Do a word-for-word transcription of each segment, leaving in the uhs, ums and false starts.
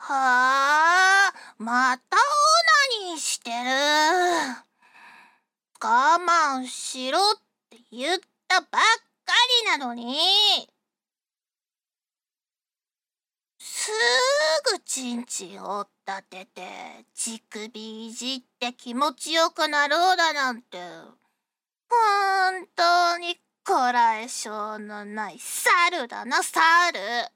はあ、またオナニーしてる。我慢しろって言ったばっかりなのに。すぐちんちんを立てて乳首いじって気持ちよくなろうだなんて、本当にこらえ性のない猿だな、猿。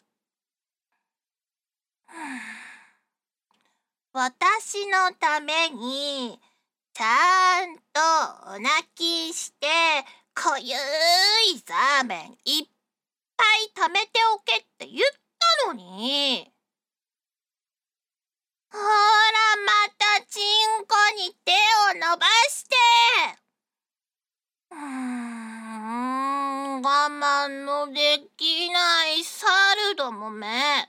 私のためにちゃんとお泣きしてこゆいザーメンいっぱい貯めておけって言ったのに。ほら、またチンコに手を伸ばして。うーん、我慢のできない猿どもめ。は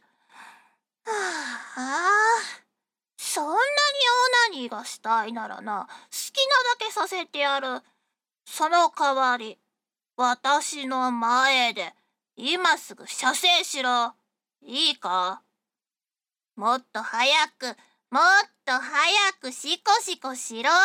あ、そんなにオナニーがしたいならな、好きなだけさせてやる。その代わり、私の前で今すぐ射精しろ。いいか？もっと早く、もっと早くシコシコしろ。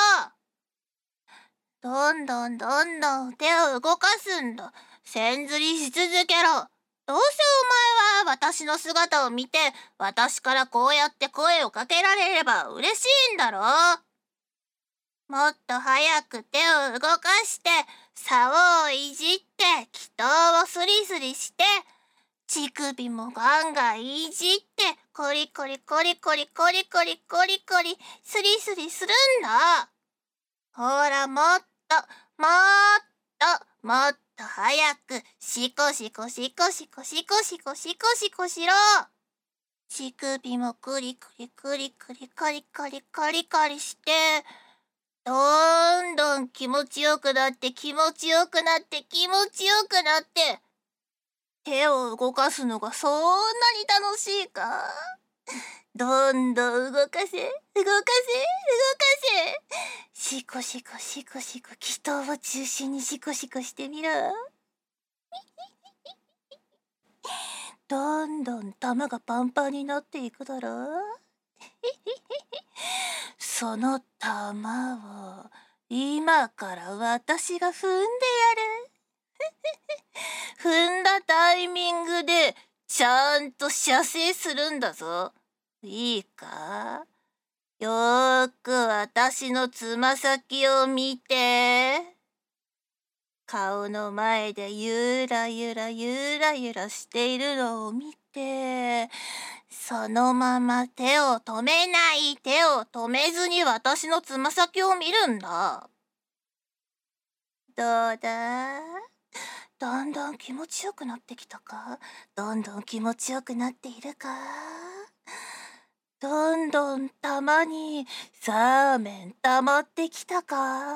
どんどんどんどん手を動かすんだ。線ずりし続けろ。どうせお前は私の姿を見て、私からこうやって声をかけられれば嬉しいんだろう。もっと早く手を動かして、竿をいじって、気筒をスリスリして、乳首もガンガンいじって、コリコリコリコリコリコリコリコリ、スリスリするんだ。ほら、もっと、もっと、もっと早く、シコシコシコシコシコシコシコシコしろ。乳首もクリクリクリクリカリカリカリカリして、どんどん気持ちよくなって気持ちよくなって気持ちよくなって、手を動かすのがそんなに楽しいか？どんどん動かせ、動かせ、動かせ。シコシコシコシコ、気筒を中心にシコシコしてみろ。どんどん玉がパンパンになっていくだろう。その玉を今から私が踏んでやる。踏んだタイミングでちゃんと射精するんだぞ。いいか？よーく私のつま先を見て。顔の前でゆらゆらゆらゆらしているのを見て、そのまま手を止めない、手を止めずに私のつま先を見るんだ。どうだ？だんだん気持ちよくなってきたか？どんどん気持ちよくなっているか？どんどん玉にザーメン溜まってきたか？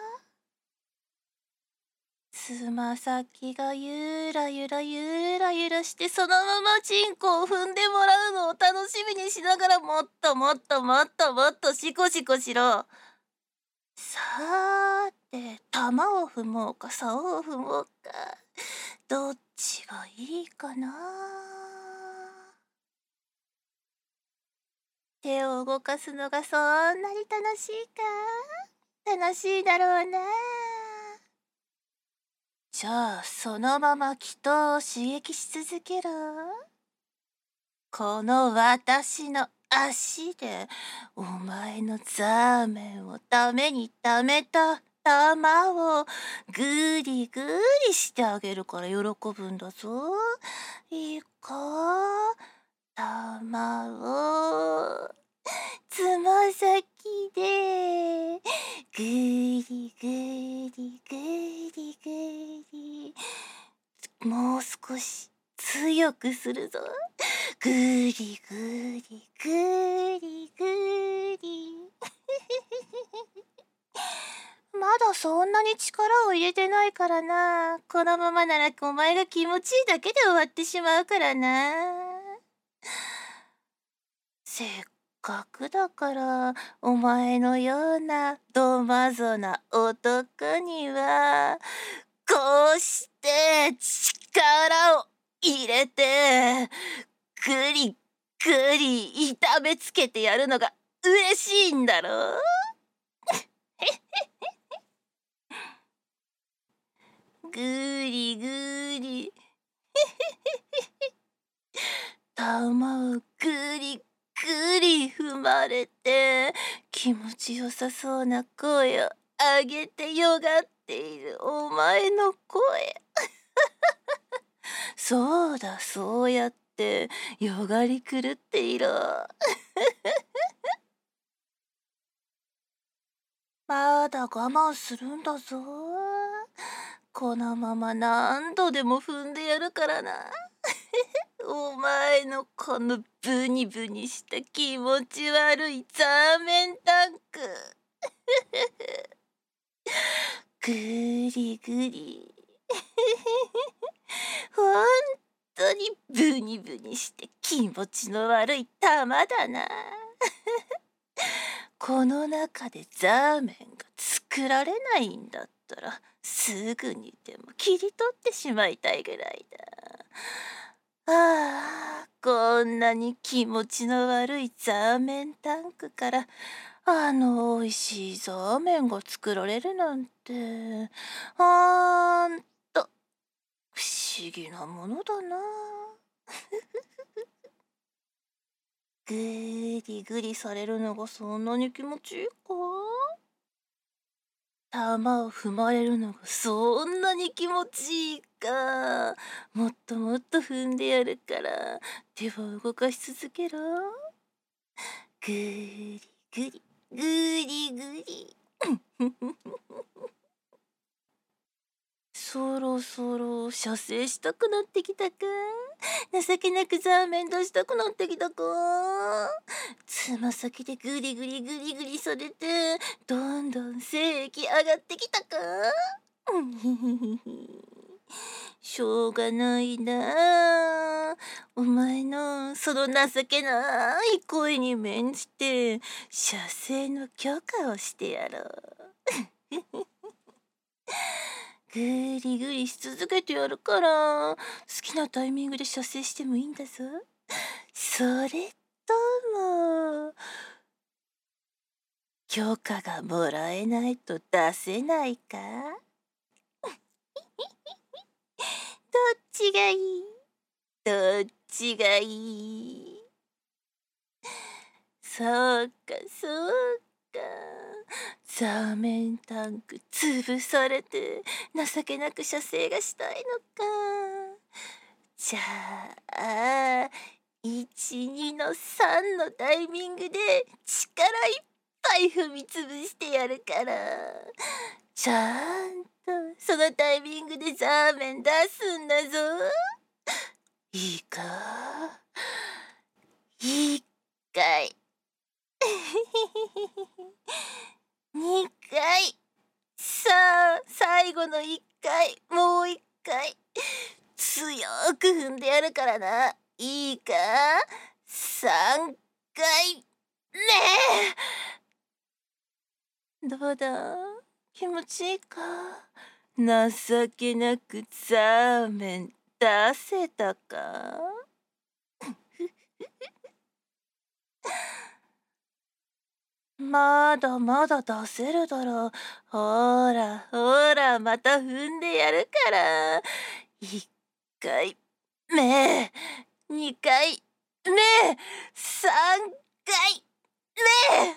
つま先がゆらゆらゆらゆらして、そのままチンコを踏んでもらうのを楽しみにしながら、もっともっともっともっとシコシコしろ。さーて、玉を踏もうか竿を踏もうか、どっちがいいかな。手を動かすのがそんなに楽しいか？楽しいだろうな。じゃあそのまま気筒を刺激し続けろ。この私の足でお前のザーメンをためにためた玉をぐりぐりしてあげるから喜ぶんだぞ。いいか？玉をつま先でぐりぐりぐりぐり、もう少し強くするぞ。ぐりぐりぐりぐり。まだそんなに力を入れてないからな。このままならお前が気持ちいいだけで終わってしまうからな。せっかくだからお前のようなどまぞな男にはこうして力を入れてグリくり痛めつけてやるのが嬉しいんだろう。ぐりぐり玉をぐりぐり踏まれて気持ちよさそうな声を上げてよがっているお前の声。そうだ、そうやってよがり狂っていろ。まだ我慢するんだぞ。このまま何度でも踏んでやるからな。お前のこのブニブニした気持ち悪いザーメンタンク。ぐりぐり。ほんとにブニブニして気持ちの悪い玉だな。この中でザーメンが作られないんだったらすぐにでも切り取ってしまいたいぐらいだ。ああ、こんなに気持ちの悪いザーメンタンクからあのおいしいザーメンが作られるなんてほんと不思議なものだな。ぐりぐりされるのがそんなに気持ちいいか？玉を踏まれるのがそんなに気持ちいいか？もっともっと踏んでやるから手を動かし続けろ。ぐりぐりぐりぐり。そろそろ射精したくなってきたか？情けなくザーメン出したくなってきたか？つま先でグリグリグリグリされてどんどん精液上がってきたか？しょうがないな。お前のその情けない声に免じて射精の許可をしてやろう。ぐりぐりし続けてやるから好きなタイミングで射精してもいいんだぞ。それとも許可がもらえないと出せないか？どっちがいい？どっちがいい？そうかそうか。ザーメンタンク潰されて情けなく射精がしたいのか。じゃあいちにのさんのタイミングで力いっぱい踏みつぶしてやるからちゃんとそのタイミングでザーメン出すんだぞ。いいか？いっかいにかい、さあ最後のいっかい、もういっかい強く踏んでやるからな。いいか？さんかいめ。どうだ？気持ちいいか？情けなくザーメン出せたか？まだまだ出せるだろう。ほらほらまた踏んでやるから。いっかいめ、にかいめ、さんかいめ。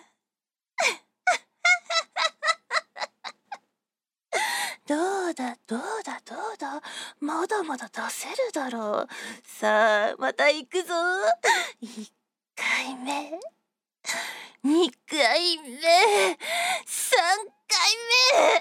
どうだどうだどうだ、まだまだ出せるだろう。さあまた行くぞ。いっかいめ、にかいめ、さんかい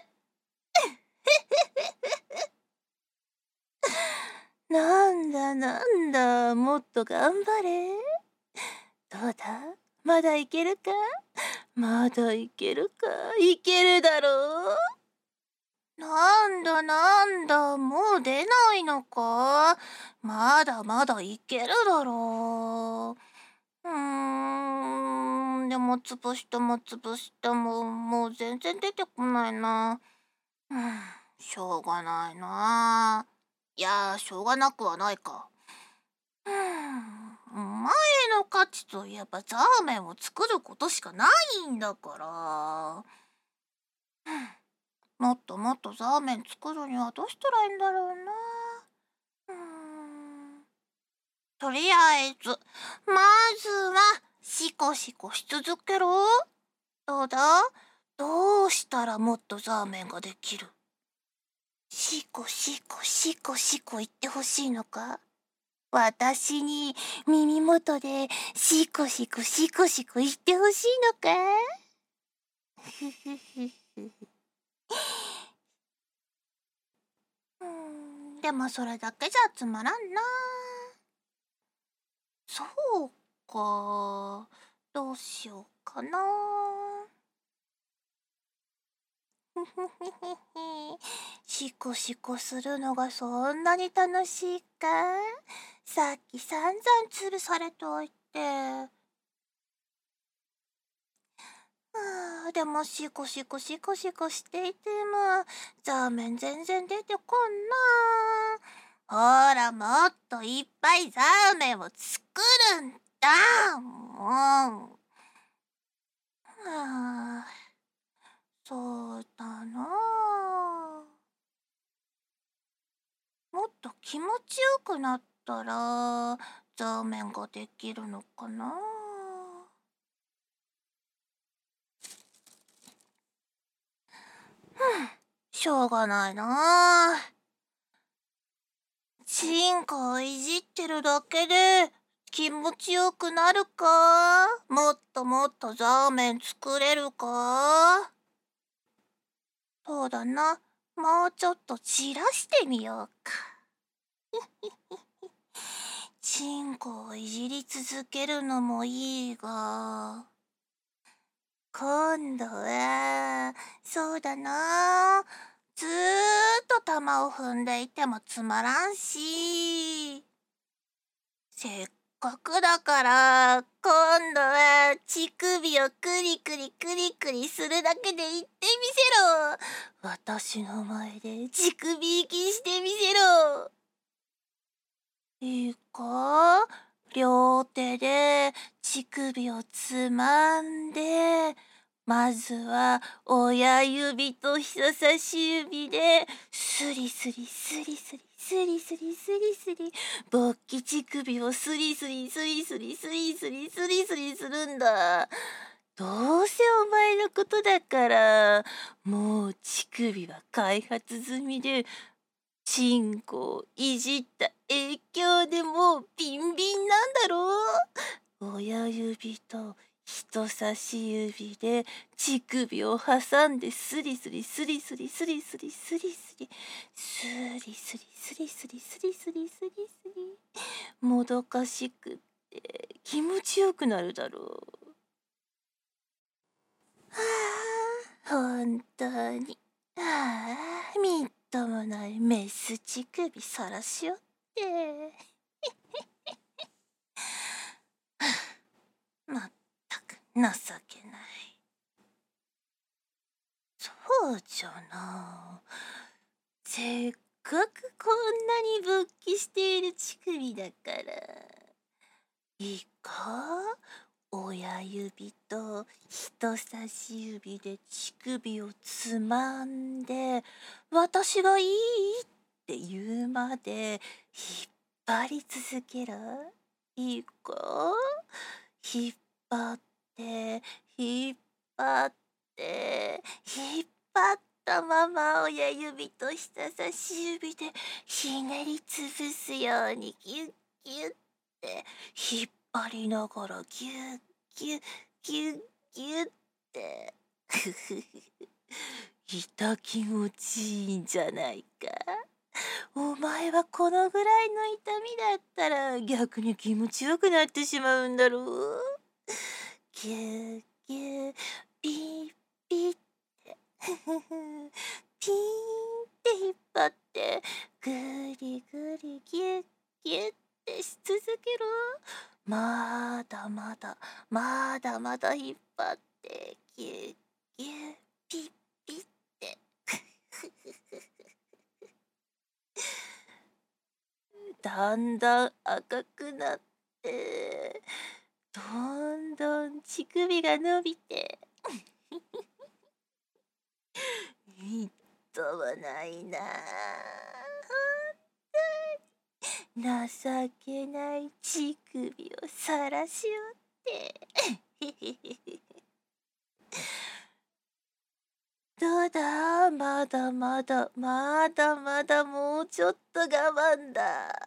め。なんだなんだ、もっと頑張れ。どうだ、まだいけるか？まだいけるか？いけるだろう。なんだなんだ、もう出ないのか？まだまだいけるだろう。うーん、でも潰しても潰してももう全然出てこないな。うん、しょうがないな。いや、しょうがなくはないか。うん、うん前の価値といえばザーメンを作ることしかないんだから。もっともっとザーメン作るにはどうしたらいいんだろうな。うーん。とりあえず、まずはシコシコし続けろ。どうだ？どうしたらもっとザーメンができる？シコシコシコシコ言ってほしいのか？私に耳元でシコシコシコシコ言ってほしいのか？ふふふふ。うーん、でもそれだけじゃつまらんな。そうか、どうしようかな。ふふふふふ。シコシコするのがそんなに楽しいか？さっき散々吊るされておいて。あーでもシコシコシコシコしていてもザーメン全然出てこんな。ほらもっといっぱいザーメンを作るんだ。もう。はあ、そうだな。もっと気持ちよくなったらザーメンができるのかな。しょうがないな。チンコをいじってるだけで気持ちよくなるか？もっともっとザーメン作れるか？そうだな。もうちょっと散らしてみようか。チンコをいじり続けるのもいいが、今度は、そうだな。ずーっと玉を踏んでいてもつまらんし、せっかくだから今度は乳首をクリクリクリクリするだけで言ってみせろ。私の前で乳首息してみせろ。いいか？両手で乳首をつまんで、まずは親指と人差し指でスリスリスリスリスリスリスリスリ勃起乳首をスリスリスリスリスリスリスリスリするんだ。どうせお前のことだから、もう乳首は開発済みで、チンコをいじった影響でもうビンビンなんだろう。親指と人差し指で乳首を挟んでスリスリスリスリスリスリスリスリスリスリスリスリスリスリスリスリもどかしくって気持ちよくなるだろう。はあ、本当に。はあ、みっともないメス乳首さらしよって。まったく情けない。そうじゃな。せっかくこんなに勃起している乳首だから。いいか？親指と人差し指で乳首をつまんで、私がいいって言うまで引っ張り続けろ。いいか？引っ張って、引っ張って、引っ張ったまま親指と人差し指でひねりつぶすようにギュッギュッって引っ張りながらギュッギュッギュッギュッって痛気持ちいいんじゃないか。お前はこのぐらいの痛みだったら逆に気持ちよくなってしまうんだろう。ギュッギュッピッピッってピーンって引っ張ってぐりぐりギュッギュッってし続けろ。まだまだまだまだ引っ張ってギュッギュッピッピッってだんだん赤くなってえー、どんどん乳首が伸びてみっともないなあ。情けない乳首をさらしおってどうだ、まだまだまだまだもうちょっと我慢だ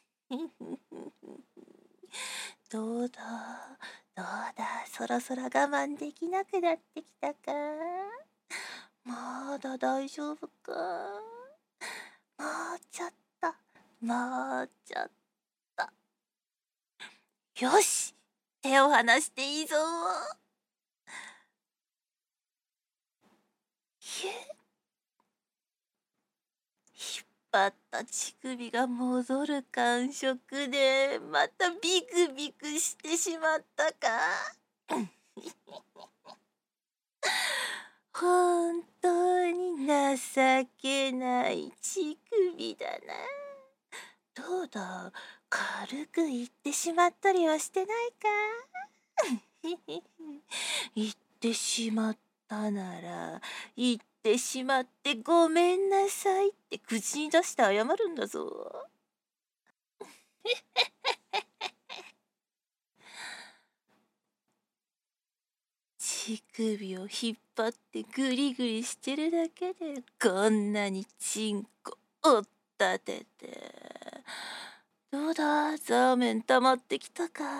どうだどうだ、そろそろ我慢できなくなってきたか。まだ大丈夫か。もうちょっともうちょっと。よし、手を離していいぞ。ひゅ引っ張った乳首が戻る感触でまたビクビクしてしまったか。本当に情けない乳首だな。どうだ、軽く言ってしまったりはしてないか。言ってしまったなら、言ってしまってごめんなさいって口に出して謝るんだぞ。乳首を引っ張ってグリグリしてるだけでこんなにチンコおったてて。どうだ、ザーメン溜まってきたか。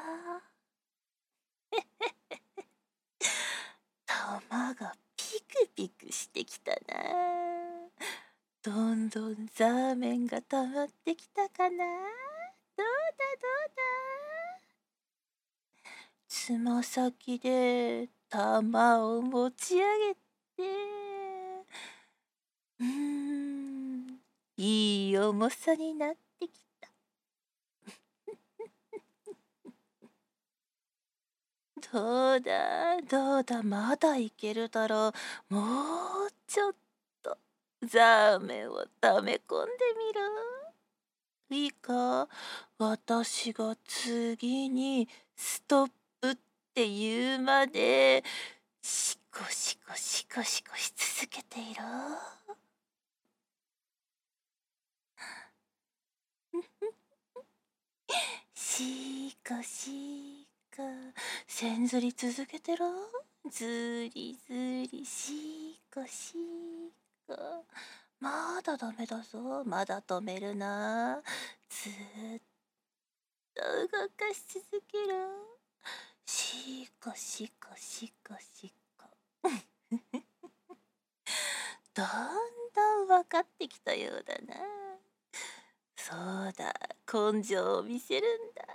玉がピクピクしてきたな。どんどんザーメンが溜まってきたかな。どうだどうだ。つま先で玉を持ち上げて、うーん、いい重さになってきた。どうだどうだ、まだいけるだろう。もうちょっとザーメンを溜め込んでみろ。いいか、私が次にストップって言うまでシコシコシコシコし続けていろ。シコシコ、せんずり続けてろ。ずりずりシコシコ。まだダメだぞ。まだ止めるな。ずっと動かし続けろ。シコシコシコシコ。どんどん分かってきたようだな。そうだ、根性を見せるんだ。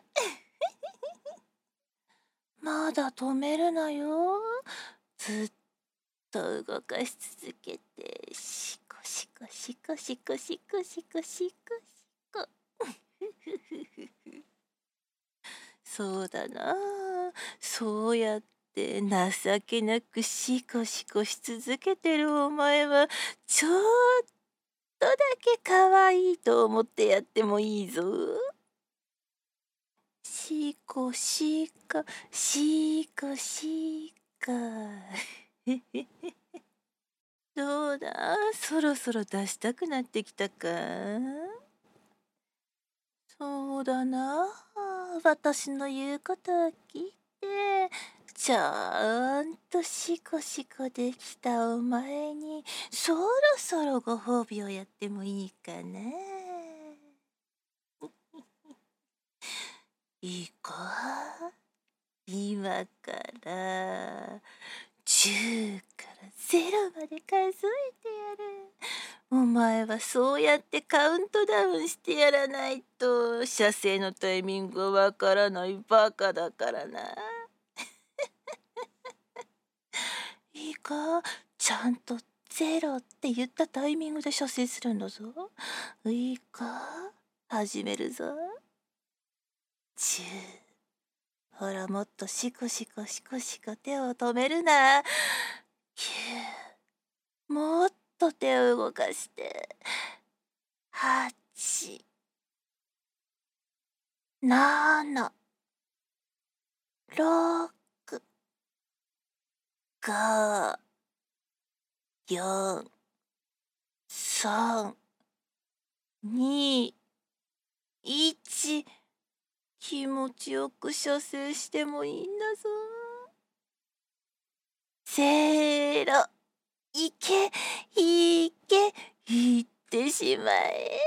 まだ止めるなよ。ずっと動かし続けて、シコシコシコシコシコシコシコシコ。そうだな。そうやって情けなくシコシコし続けてるお前はちょっとだけ可愛いと思ってやってもいいぞ。シコシコシコシコ。どうだ、そろそろ出したくなってきたか。そうだな、私の言うことを聞いてちゃんとシコシコできたお前にそろそろご褒美をやってもいいかな。いいか、今からじゅうからゼロまで数えてやる。お前はそうやってカウントダウンしてやらないと射精のタイミングわからないバカだからな。いいか、ちゃんとゼロって言ったタイミングで射精するんだぞ。いいか、始めるぞ。じゅう、ほらもっとシコシコシコシコ手を止めるな。きゅう、もっと手を動かして。はち、 なな、ろく、ご、よん、さん、に、いち。気持ちよく射精してもいいんだぞ。せーの、いけ、いけ、いってしまえ。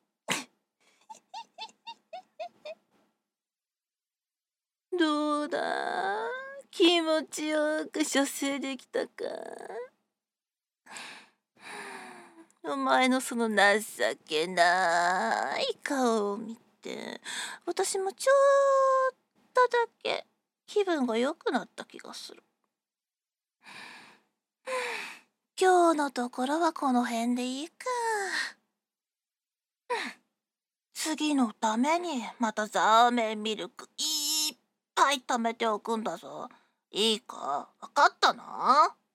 どうだ、気持ちよく射精できたか。お前のその情けない顔を見て、私もちょっとだけ気分が良くなった気がする。今日のところはこの辺でいいか。次のためにまたザーメンミルクいっぱい貯めておくんだぞ。いいか、わかったな。